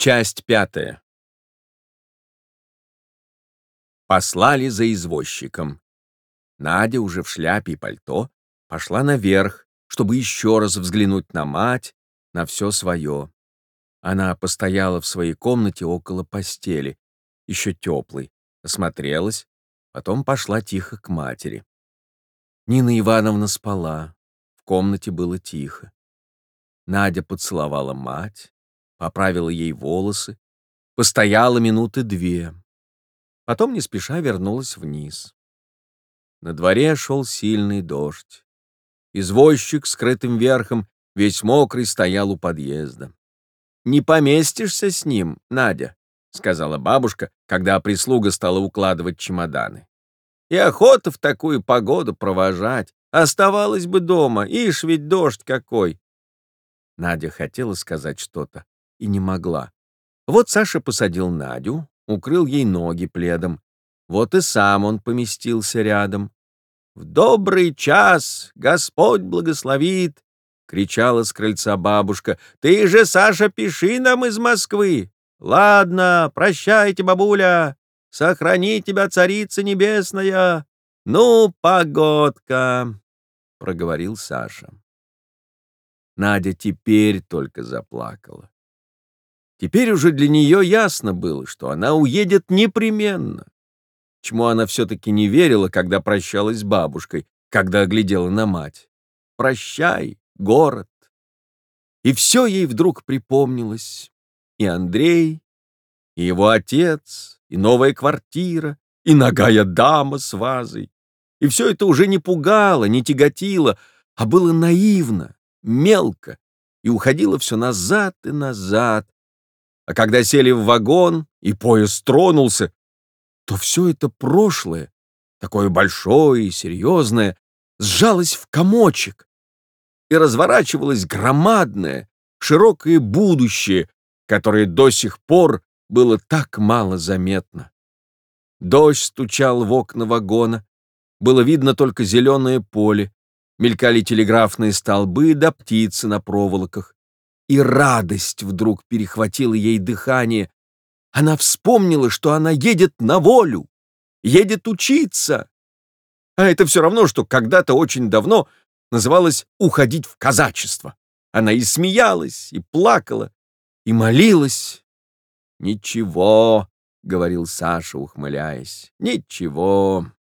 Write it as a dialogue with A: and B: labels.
A: Часть 5. Послали за извозчиком. Надя, уже в шляпе и пальто, пошла наверх, чтобы еще раз взглянуть на мать, на все свое. Она постояла в своей комнате около постели, еще теплой, осмотрелась, потом пошла тихо к матери. Нина Ивановна спала, в комнате было тихо. Надя поцеловала мать, поправила ей волосы, постояла минуты 2. Потом не спеша вернулась вниз. На дворе шел сильный дождь. Извозчик с крытым верхом, весь мокрый, стоял у подъезда. «Не поместишься с ним, Надя», — сказала бабушка, когда прислуга стала укладывать чемоданы. «И охота в такую погоду провожать. Оставалась бы дома, ишь ведь дождь какой». Надя хотела сказать что-то и не могла. Вот Саша посадил Надю, укрыл ей ноги пледом. Вот и сам он поместился рядом. «В добрый час! Господь благословит!» — кричала с крыльца бабушка. «Ты же, Саша, пиши нам из Москвы!» «Ладно, прощайте, бабуля! Сохрани тебя, Царица Небесная! Ну, погодка!» — проговорил Саша. Надя теперь только заплакала. Теперь уже для нее ясно было, что она уедет непременно. Чему она все-таки не верила, когда прощалась с бабушкой, когда глядела на мать. «Прощай, город!» И все ей вдруг припомнилось. И Андрей, и его отец, и новая квартира, и нагая дама с вазой. И все это уже не пугало, не тяготило, а было наивно, мелко, и уходило все назад и назад. А когда сели в вагон, и поезд тронулся, то все это прошлое, такое большое и серьезное, сжалось в комочек, и разворачивалось громадное, широкое будущее, которое до сих пор было так мало заметно. Дождь стучал в окна вагона, было видно только зеленое поле, мелькали телеграфные столбы да птицы на проволоках. И радость вдруг перехватила ей дыхание. Она вспомнила, что она едет на волю, едет учиться. А это все равно, что когда-то очень давно называлось «уходить в казачество». Она и смеялась, и плакала, и молилась. «Ничего», — говорил Саша, ухмыляясь, — «ничего.